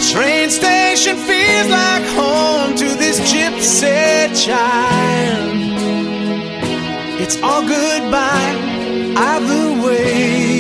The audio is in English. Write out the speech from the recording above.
Train station feels like home to this gypsy child. It's all goodbye either way.